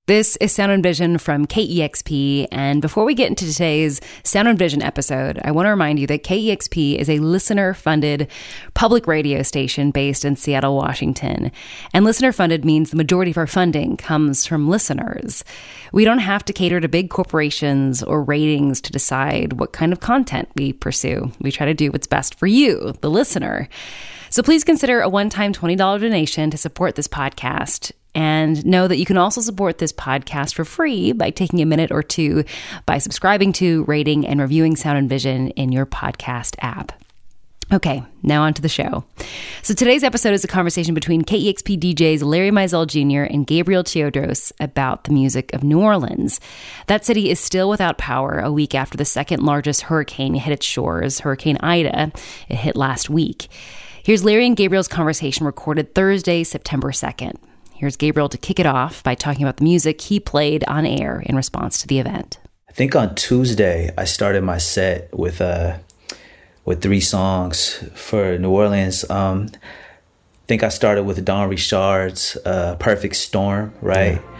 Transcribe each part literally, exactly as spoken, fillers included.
This is Sound and Vision from K E X P, and before we get into today's Sound and Vision episode, I want to remind you that K E X P is a listener-funded public radio station based in Seattle, Washington. And listener-funded means the majority of our funding comes from listeners. We don't have to cater to big corporations or ratings to decide what kind of content we pursue. We try to do what's best for you, the listener. So please consider a one-time twenty dollars donation to support this podcast. And know that you can also support this podcast for free by taking a minute or two by subscribing to, rating, and reviewing Sound and Vision in your podcast app. Okay, now on to the show. So today's episode is a conversation between K E X P D Js Larry Mizell Junior and Gabriel Teodros about the music of New Orleans. That city is still without power a week after the second largest hurricane hit its shores, Hurricane Ida. It hit last week. Here's Larry and Gabriel's conversation recorded Thursday, September second. Here's Gabriel to kick it off by talking about the music he played on air in response to the event. I think on Tuesday, I started my set with uh, with three songs for New Orleans. Um, I think I started with Don Richard's uh, Perfect Storm, right? Yeah.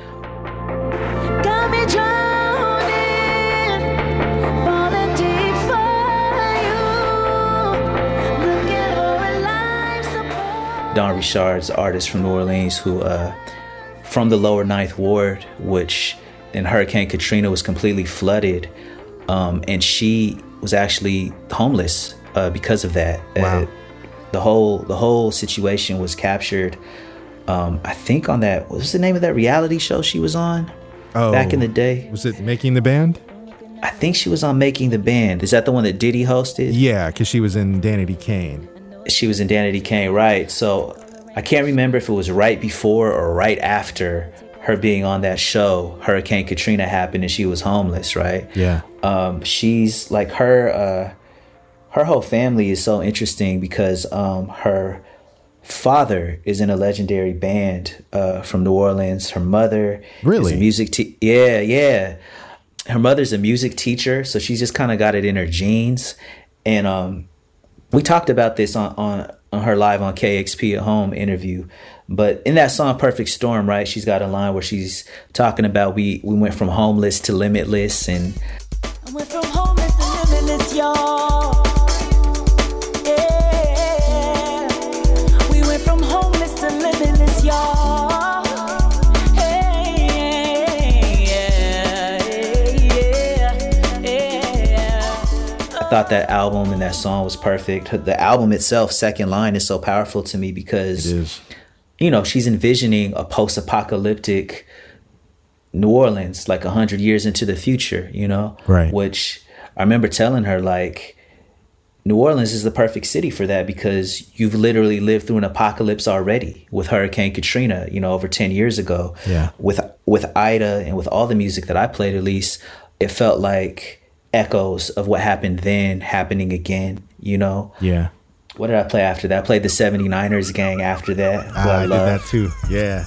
Don Richard's artist from New Orleans who, uh, from the lower Ninth Ward, which in Hurricane Katrina was completely flooded. Um, and she was actually homeless uh, because of that. Wow. Uh, the whole the whole situation was captured, um, I think, on that, what was the name of that reality show she was on oh, back in the day? Was it Making the Band? I think she was on Making the Band. Is that the one that Diddy hosted? Yeah, because she was in Danity Kane. She was in Danity Kane, right. So I can't remember if it was right before or right after her being on that show, Hurricane Katrina happened and she was homeless, right? Yeah. Um, she's like her, uh, her whole family is so interesting because um, her father is in a legendary band uh, from New Orleans. Her mother really? is a music te- Yeah, yeah. Her mother's a music teacher, so she's just kind of got it in her genes. And um, we talked about this on, on, on her live on K X P at Home interview. But in that song, Perfect Storm, right, she's got a line where she's talking about we, we went from homeless to limitless. And I went from homeless to limitless, y'all. Yeah. We went from homeless to limitless, y'all. Hey, yeah, yeah, yeah. I thought that album and that song was perfect. The album itself, Second Line, is so powerful to me because it is. You know, she's envisioning a post-apocalyptic New Orleans, like a hundred years into the future, you know? Right. Which I remember telling her, like, New Orleans is the perfect city for that because you've literally lived through an apocalypse already with Hurricane Katrina, you know, over ten years ago. Yeah. With, with Ida and with all the music that I played, at least, it felt like echoes of what happened then happening again, you know? Yeah. What did I play after that? I played the seventy-niners gang after that. Ah, I, I did that too. Yeah.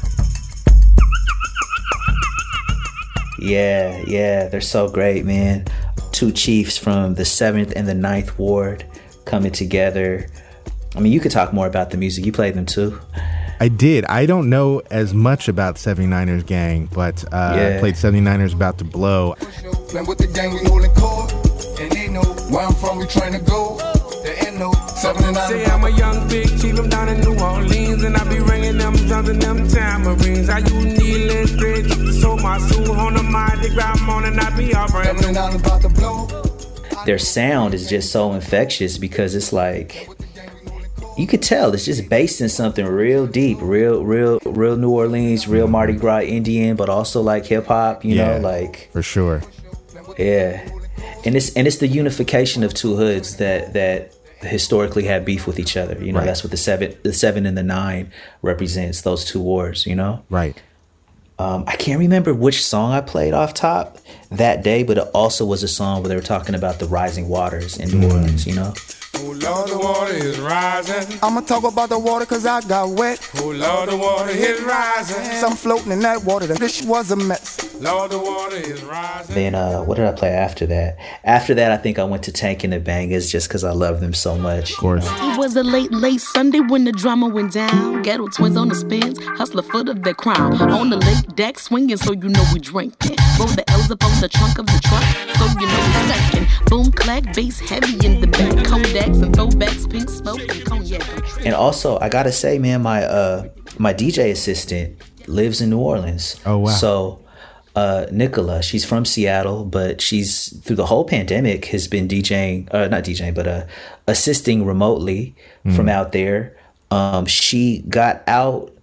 Yeah, yeah. They're so great, man. Two chiefs from the seventh and the ninth Ward coming together. I mean, you could talk more about the music. You played them too. I did. I don't know as much about seventy-niners gang, but uh, yeah. I played seventy-niners About to Blow. Playing with the gang, we holding court. And they know where I'm from, we trying to go. Say I'm a young big chief, I'm down in New Orleans, and I be ringing them drums and them tamarines. I you kneeling straight, so my soul on the mind, they grab on and I be offering. Their sound is just so infectious because it's like, you could tell it's just based in something real deep, real, real, real New Orleans, real Mardi Gras Indian, but also like hip hop, you yeah, know, like for sure. Yeah. And it's and it's the unification of two hoods that that historically had beef with each other. You know, right. That's what the seven the seven and the nine represents, those two wars, you know? Right. Um, I can't remember which song I played off top that day, but it also was a song where they were talking about the rising waters in New mm. Orleans, you know? Oh Lord, the water is rising. I'ma talk about the water cause I got wet. Oh, Lord, the water is rising. Some floating in that water, this was a mess. Lord, the water is rising. Then uh, what did I play after that? After that, I think I went to Tank and the Bangers just because I love them so much. Of course. It was a late, late Sunday when the drama went down. Ghetto twins on the spins, hustler foot of their crown. On the lake deck swinging, so you know we drinking. Roll the L's up on the trunk of the truck, so you know we stacking. Boom, clack, bass heavy in the back. Kodaks and throwbacks, pink smoke and cognac. And also, I gotta say, man, my uh, my D J assistant lives in New Orleans. Oh, wow. So uh, Nicola, she's from Seattle, but she's through the whole pandemic has been DJing, uh, not DJing, but uh, assisting remotely mm. from out there. Um, she got out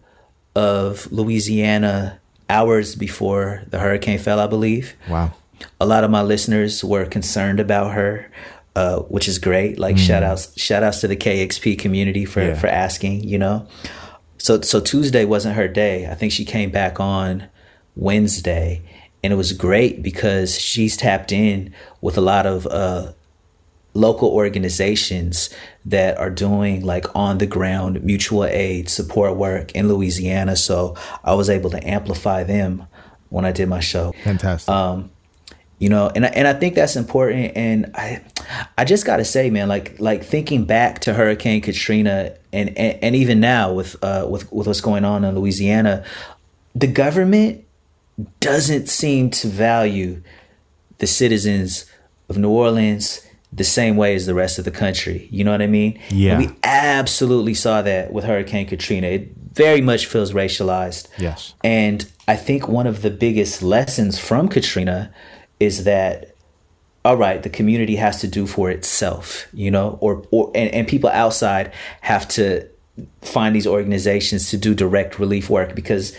of Louisiana hours before the hurricane fell, I believe. Wow. A lot of my listeners were concerned about her, uh, which is great. Like mm. shout outs, shout outs to the K X P community for, yeah. for asking, you know. So so Tuesday wasn't her day. I think she came back on Wednesday, and it was great because she's tapped in with a lot of uh, local organizations that are doing like on the ground mutual aid support work in Louisiana. So I was able to amplify them when I did my show. Fantastic. Um, you know, and and I think that's important. And I I just got to say, man, like like thinking back to Hurricane Katrina and, and, and even now with uh with, with what's going on in Louisiana, the government doesn't seem to value the citizens of New Orleans the same way as the rest of the country. You know what I mean? Yeah. And we absolutely saw that with Hurricane Katrina. It very much feels racialized. Yes. And I think one of the biggest lessons from Katrina is that, all right, the community has to do for itself, you know, or, or and, and people outside have to find these organizations to do direct relief work because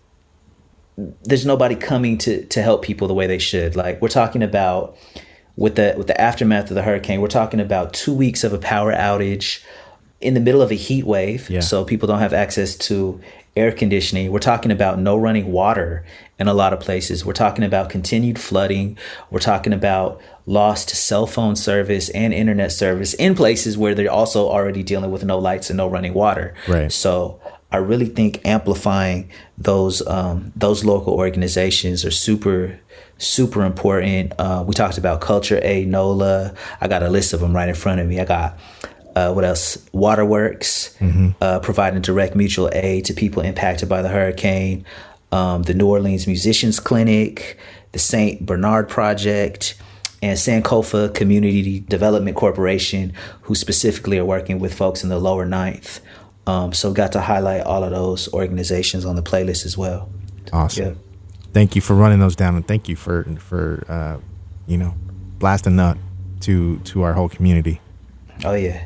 there's nobody coming to, to help people the way they should. Like we're talking about with the with the aftermath of the hurricane, we're talking about two weeks of a power outage in the middle of a heat wave. Yeah. So people don't have access to air conditioning. We're talking about no running water in a lot of places. We're talking about continued flooding. We're talking about lost cell phone service and internet service in places where they're also already dealing with no lights and no running water. Right. So I really think amplifying those um, those local organizations are super, super important. Uh, we talked about Culture Aid, NOLA. I got a list of them right in front of me. I got Uh, what else? Waterworks, mm-hmm. uh, providing direct mutual aid to people impacted by the hurricane. Um, the New Orleans Musicians Clinic, the Saint Bernard Project, and Sankofa Community Development Corporation, who specifically are working with folks in the lower ninth. Um, so got to highlight all of those organizations on the playlist as well. Awesome. Yeah. Thank you for running those down, and thank you for for uh, you know blasting that to to our whole community. Oh yeah.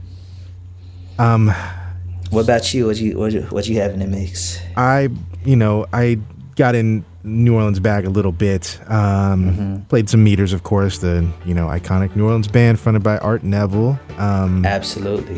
Um, what about you? What you what you, what you have in the mix? I, you know, I got in New Orleans bag a little bit. Um, mm-hmm. Played some Meters, of course, the you know iconic New Orleans band fronted by Art Neville. Um, Absolutely.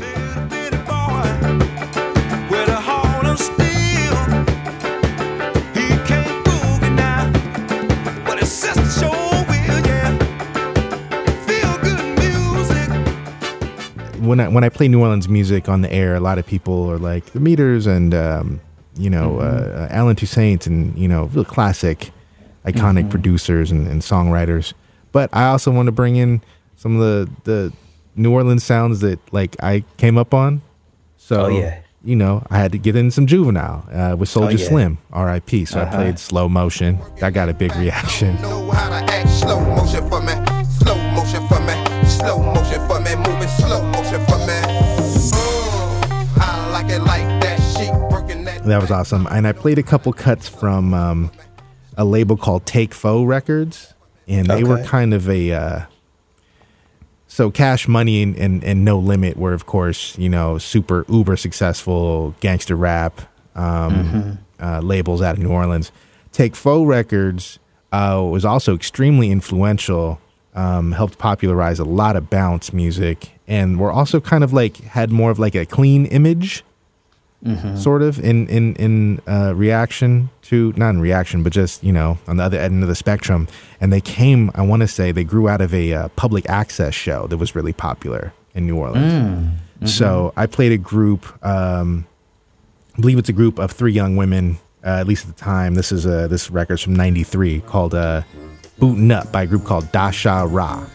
When I when I play New Orleans music on the air, a lot of people are like the Meters and um, you know mm-hmm. uh, Alan Toussaint and you know real classic, iconic mm-hmm. producers and, and songwriters. But I also want to bring in some of the, the New Orleans sounds that like I came up on. So oh, yeah. you know I had to get in some Juvenile uh, with Soulja oh, yeah. Slim, R I P So uh-huh. I played Slow Motion. That got a big reaction. Know how to act slow motion for me, slow motion for me, slow motion for me, moving slow motion for me. Mm, I like it like that. She working that. That was awesome. And I played a couple cuts from um, a label called Take Foe Records, and they okay. were kind of a uh, so Cash Money and, and, and No Limit were, of course, you know, super uber successful gangster rap um, mm-hmm. uh, labels out of New Orleans. Take Foe Records uh, was also extremely influential. Um, helped popularize a lot of bounce music, and were also kind of like had more of like a clean image, mm-hmm. sort of in in in uh, reaction to not in reaction, but just you know on the other end of the spectrum. And they came, I want to say, they grew out of a uh, public access show that was really popular in New Orleans. Mm, mm-hmm. So I played a group, um, I believe it's a group of three young women, uh, at least at the time. This is a, this record's from ninety-three called uh, Bootin' Up by a group called Dasha Ra.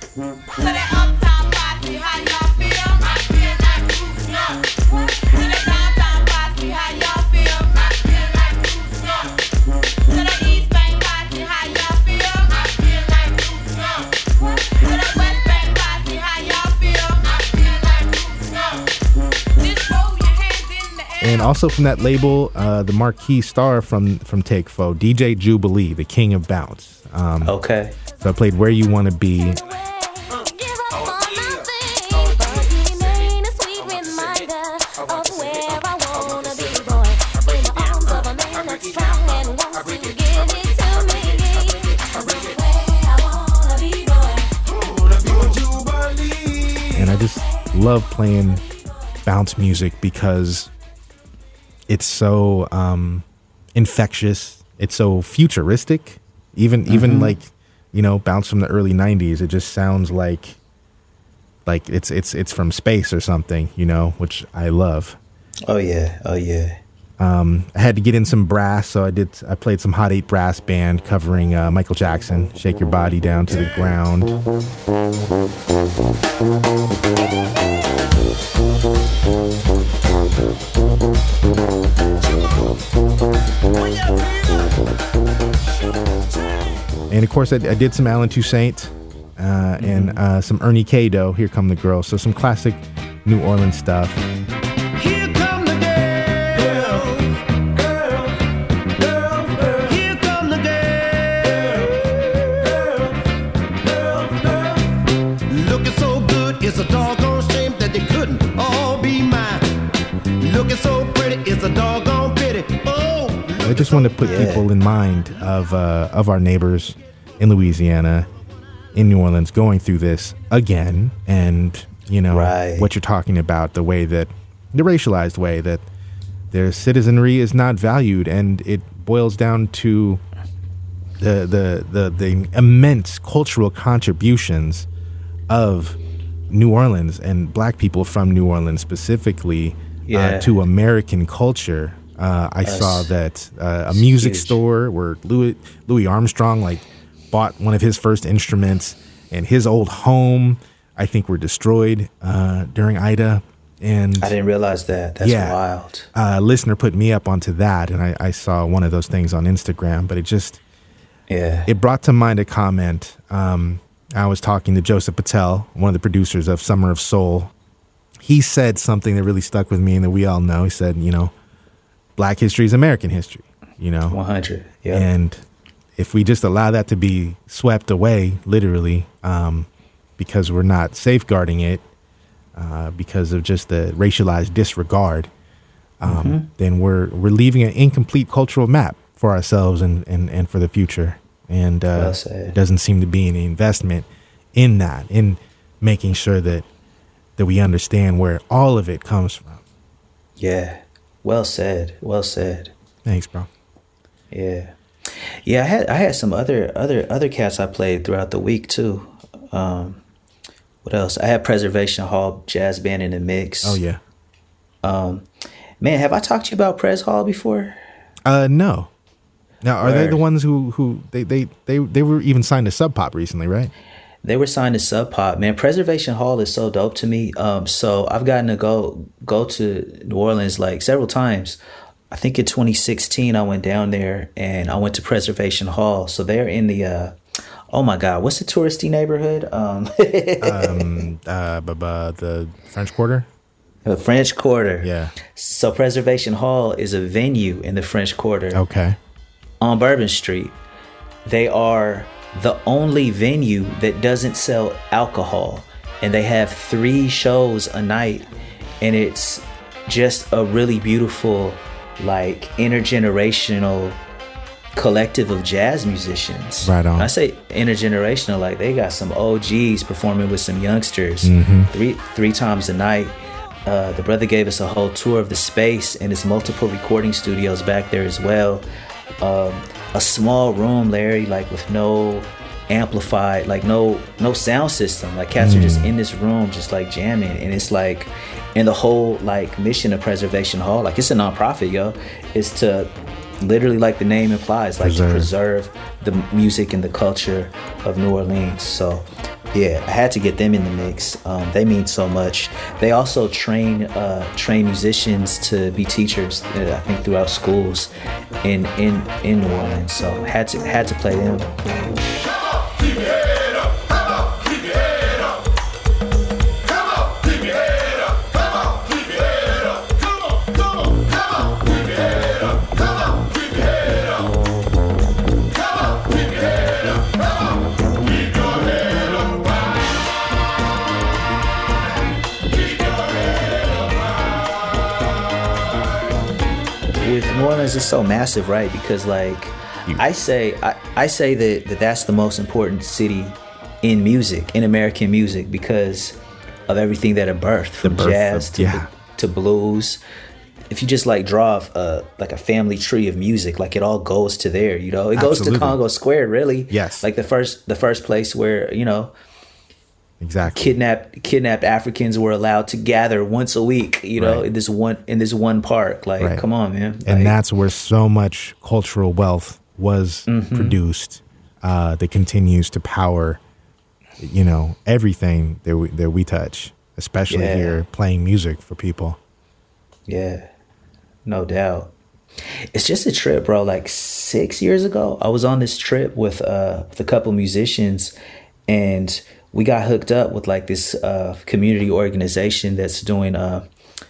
And also from that label, uh, the marquee star from, from Take Four, D J Jubilee, the king of bounce. Um, okay. So I played Where You Want to Be. And I just love playing bounce music because it's so um, infectious. It's so futuristic. Even mm-hmm. even like, you know, bounce from the early nineties. It just sounds like like it's it's it's from space or something, you know, which I love. Oh yeah, oh yeah. Um, I had to get in some brass, so I did. I played some Hot Eight brass band covering uh, Michael Jackson, "Shake Your Body Down to the Ground." And of course, I, I did some Alan Toussaint uh, mm-hmm. and uh, some Ernie Cado, "Here Come the Girls." So some classic New Orleans stuff. It's a doggone shame that they couldn't all be mine. Looking so pretty, it's a doggone pity. Oh, I just want to put yeah. people in mind of uh, of our neighbors in Louisiana, in New Orleans, going through this again, and you know right. what you're talking about, the way that the racialized way that their citizenry is not valued, and it boils down to the the the, the immense cultural contributions of New Orleans and black people from New Orleans specifically yeah. uh, to American culture. Uh, I Us. saw that uh, a music huge. store where Louis Louis Armstrong like bought one of his first instruments, and his old home I think were destroyed uh, during Ida. And I didn't realize that. That's yeah, wild. A listener put me up onto that, and I, I saw one of those things on Instagram. But it just yeah, it brought to mind a comment. Um, I was talking to Joseph Patel, one of the producers of Summer of Soul. He said something that really stuck with me and that we all know. He said, you know, black history is American history, you know. one hundred, yeah. And if we just allow that to be swept away, literally, um, because we're not safeguarding it, uh, because of just the racialized disregard, um, mm-hmm. then we're we're leaving an incomplete cultural map for ourselves and, and, and for the future. And uh, well there doesn't seem to be any investment in that, in making sure that that we understand where all of it comes from. Yeah. Well said. Well said. Thanks, bro. Yeah. Yeah, I had I had some other other other cats I played throughout the week too. Um, what else? I had Preservation Hall Jazz Band in the mix. Oh yeah. Um, man, have I talked to you about Pres Hall before? Uh, no. Now, are Word. they the ones who who they, they they they were even signed to Sub Pop recently, right? They were signed to Sub Pop. Man, Preservation Hall is so dope to me. Um, so I've gotten to go go to New Orleans like several times. I think in twenty sixteen I went down there and I went to Preservation Hall. So they're in the uh, oh my God, what's the touristy neighborhood? Um, um uh, b- b- the French Quarter. The French Quarter. Yeah. So Preservation Hall is a venue in the French Quarter. Okay. On Bourbon Street. They are the only venue that doesn't sell alcohol, and they have three shows a night, and it's just a really beautiful, like, intergenerational collective of jazz musicians. Right on. When I say intergenerational, like, they got some O Gs performing with some youngsters mm-hmm. three three times a night. Uh, the brother gave us a whole tour of the space, and there's multiple recording studios back there as well. Um, a small room, Larry, like with no amplified, like no no sound system. Like cats Mm. are just in this room, just like jamming, and it's like, and the whole like mission of Preservation Hall, like it's a nonprofit, yo, is to literally, like the name implies, like to preserve the music and the culture of New Orleans. So yeah, I had to get them in the mix. Um, they mean so much. They also train uh, train musicians to be teachers, uh, I think, throughout schools in in in New Orleans. So had to had to play them. With New Orleans, it's so massive, right? Because like I say, I, I say that, that that's the most important city in music, in American music, because of everything that it birthed, from birth jazz of- to yeah. to blues. If you just like draw a, like a family tree of music, like it all goes to there. You know, it goes Absolutely. to Congo Square, really. Yes. Like the first the first place where, you know, Exactly. kidnapped kidnapped Africans were allowed to gather once a week, you know, Right. in this one in this one park. Like, Right. come on, man. And Like, that's where so much cultural wealth was Mhm. produced uh, that continues to power, you know, everything that we, that we touch, especially Yeah. here playing music for people. Yeah, no doubt. It's just a trip, bro. Like six years ago, I was on this trip with uh with a couple musicians, and we got hooked up with like this uh community organization that's doing uh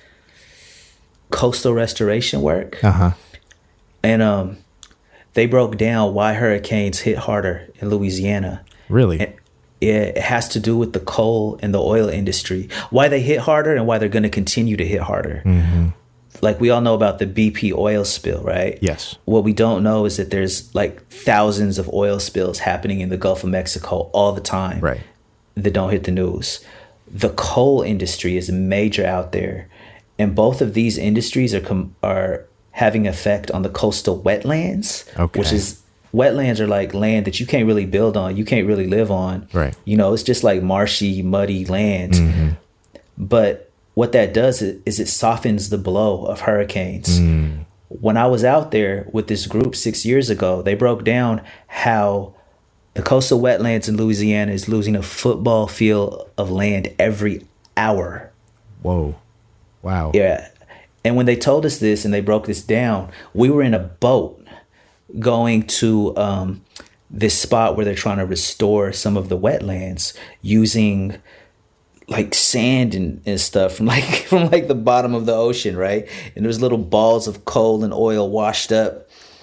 coastal restoration work. Uh huh. And um they broke down why hurricanes hit harder in Louisiana. Really? And, yeah, it has to do with the coal and the oil industry. Why they hit harder and why they're going to continue to hit harder. Mm-hmm. Like we all know about the B P oil spill, right? Yes. What we don't know is that there's like thousands of oil spills happening in the Gulf of Mexico all the time. Right. That don't hit the news. The coal industry is major out there, and both of these industries are com- are having effect on the coastal wetlands, Okay. which is wetlands are like land that you can't really build on, you can't really live on. Right. You know, it's just like marshy, muddy land. Mhm. But what that does is, is it softens the blow of hurricanes. Mm. When I was out there with this group six years ago, they broke down how the coastal wetlands in Louisiana is losing a football field of land every hour. Whoa. Wow. Yeah. And when they told us this and they broke this down, we were in a boat going to um, this spot where they're trying to restore some of the wetlands using like sand and, and stuff from like from like the bottom of the ocean, right? And there's little balls of coal and oil washed up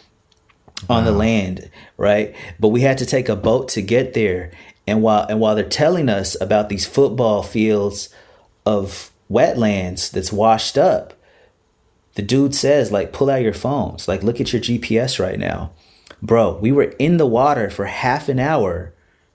on the land, right? But we had to take a boat to get there. And while and while they're telling us about these football fields of wetlands that's washed up, the dude says, like, pull out your phones, like, look at your G P S right now. Bro, we were in the water for half an hour,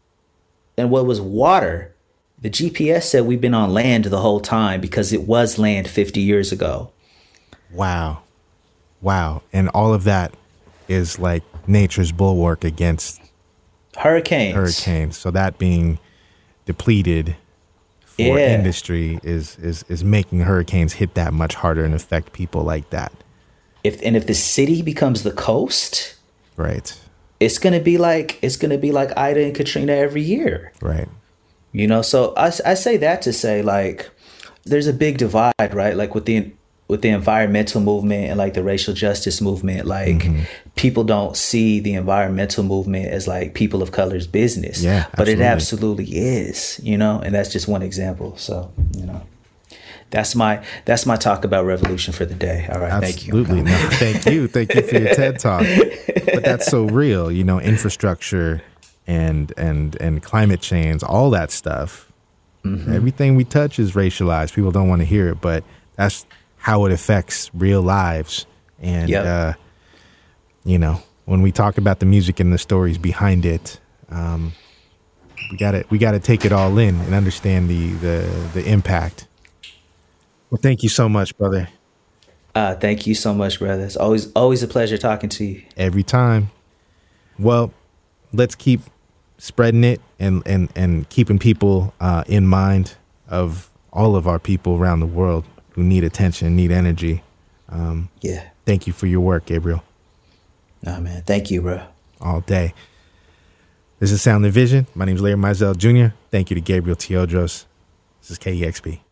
and what was water, the G P S said we've been on land the whole time because it was land fifty years ago. Wow. Wow. And all of that is like nature's bulwark against hurricanes. Hurricanes. So that being depleted for Yeah. industry is, is is making hurricanes hit that much harder and affect people like that. If and if the city becomes the coast, right, it's gonna be like it's gonna be like Ida and Katrina every year. Right. You know, so I, I say that to say, like, there's a big divide, right? Like with the with the environmental movement and like the racial justice movement, like Mm-hmm. people don't see the environmental movement as like people of color's business. Yeah, but it absolutely. absolutely is, you know, and that's just one example. So, you know, that's my that's my talk about revolution for the day. All right, thank you. Absolutely. No, thank you. Thank you for your TED Talk. But that's so real, you know, infrastructure and and and climate change, all that stuff. Mhm. Everything we touch is racialized. People don't want to hear it, but that's how it affects real lives. And Yep. uh, you know, when we talk about the music and the stories behind it, um, we got to we got to take it all in and understand the the the impact. Well, thank you so much, brother. Uh, thank you so much, brother. It's always always a pleasure talking to you. Every time. Well, let's keep spreading it and, and, and keeping people uh, in mind of all of our people around the world who need attention, need energy. Um, yeah. Thank you for your work, Gabriel. Nah, man. Thank you, bro. All day. This is Sound and Vision. My name is Larry Mizell Junior Thank you to Gabriel Teodros. This is K E X P.